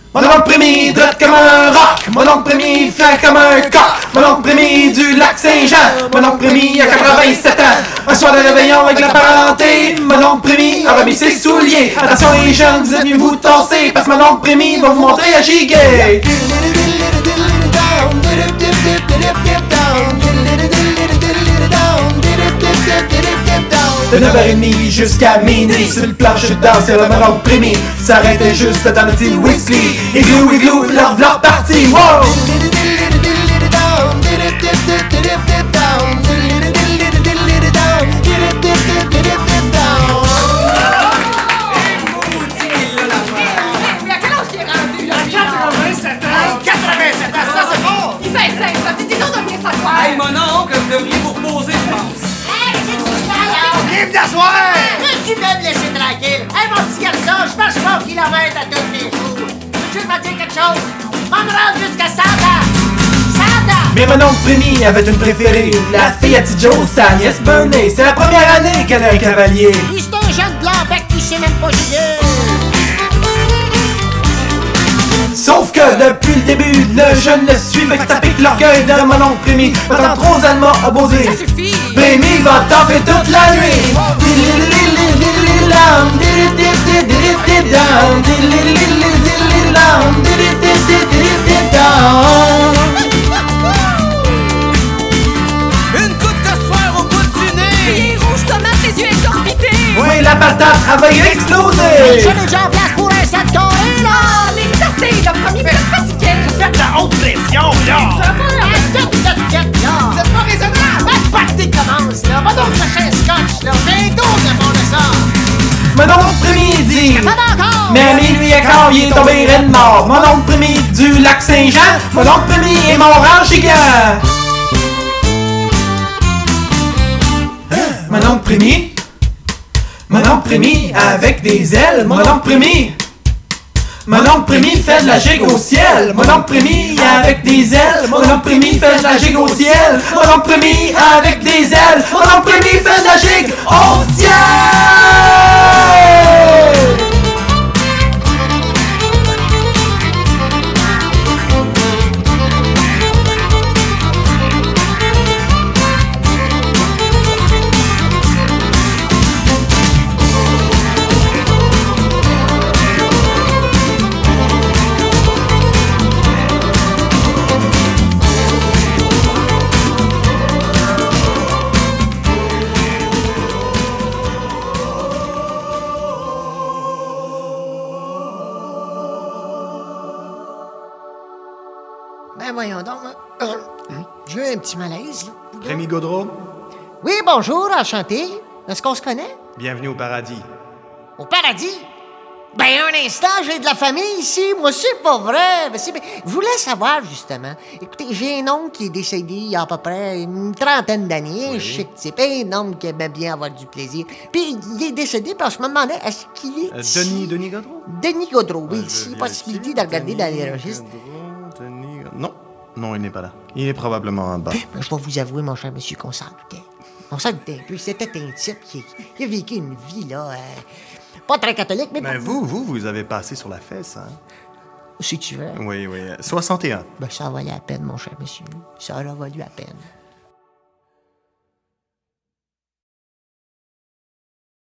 Mon oncle Prémy, droite comme un roc. Mon oncle Prémy, fier comme un coq. Mon oncle Prémy du lac Saint-Jean. Mon oncle Prémy a 87 ans. Un soir de réveillon avec la parenté. Mon oncle Prémy a remis ses souliers. Attention les jeunes, vous êtes mieux vous tasser. Parce que mon oncle Prémy va vous montrer à giguer. De 9h30 jusqu'à minuit, sur le planche de danse, y'a le mon oncle Prémy. S'arrêtait juste dans le petit Whistler. Igloo, igloo, leur parti, wow! Hey, mon oncle, vous devriez vous reposer, je pense. Vive d'asseoir! Tu peux me laisser tranquille. Hey, mon petit garçon, je marche 3 kilomètres à tous les jours. Tu veux me dire quelque chose? On me rend jusqu'à 100 ans. 100 ans! Mais mon oncle Prémy avait une préférée, la fille à Joe, sa nièce Bernie. C'est la première année qu'elle a un cavalier. Lui, c'est un jeune blanc-bec qui sait même pas jouer. Sauf que depuis le début, le jeune le suit, fait que ça pique l'orgueil de mon oncle Prémy. Maintenant trop allemands opposés. Ça suffit! Prémy va taper toute la nuit. Une coupe de soir au bout du nez! Les rouges tomates, les yeux exorbités. Oui, la patate, elle va y exploser. Je l'ai déjà en place pour un 7 carré, là! Ah, mais ça c'est le premier peu fatigué. Faites la haute pression, là! Vous êtes pas raisonnable! La partie commence, là! Va donc chercher un scotch, là! J'ai un dos de mon ça! Mon oncle Prémy dit. Pas encore! Mais à minuit et quart, il est tombé raide mort. Mon oncle Prémy du lac Saint-Jean. Mon oncle Prémy est mort en gigant. Mon oncle Prémy? Mon oncle Prémy avec des ailes. Mon oncle Prémy? Mon oncle Prémy fait de la gigue au ciel. Mon oncle Prémy avec des ailes. Mon oncle Prémy fait de la gigue au ciel. Mon oncle Prémy avec des ailes. Mon oncle Prémy fait de la gigue au ciel. Ben voyons donc, j'ai eu un petit malaise, là. Rémi Gaudreau, Oui, bonjour, enchanté. Est-ce qu'on se connaît? bienvenue au paradis. Au paradis? Ben, un instant, j'ai de la famille ici. Moi, c'est pas vrai. Je voulais savoir, justement. Écoutez, j'ai un oncle qui est décédé il y a à peu près une trentaine d'années. Je sais que c'est pas un homme qui aimait bien avoir du plaisir. Puis, il est décédé parce que je me demandais, est-ce qu'il est ici? Denis Gaudreau? Denis Gaudreau, oui, Je ici. vérifie. Possibilité de regarder dans les registres. Non, non, il n'est pas là. Il est probablement en bas. Ben, je vais vous avouer, mon cher monsieur, qu'on s'en doutait. On s'en doutait un peu. C'était un type qui a vécu une vie, là, pas très catholique, mais... Mais vous avez passé sur la fesse, hein? Si tu veux. Oui, oui. 61. Ben, ça a valu la peine, mon cher monsieur. Ça a valu la peine.